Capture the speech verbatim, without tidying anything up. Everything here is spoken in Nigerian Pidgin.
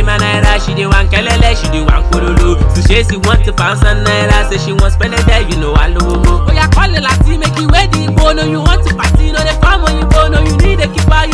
my naira, she dey want kelele, she dey want kololo. So she she want to pounds and naira, say she want spend it there, you know I love. Oh yeah, call it Lati, make you ready, go. No, you want to party, no, the farm when you go, no, you need a keeper.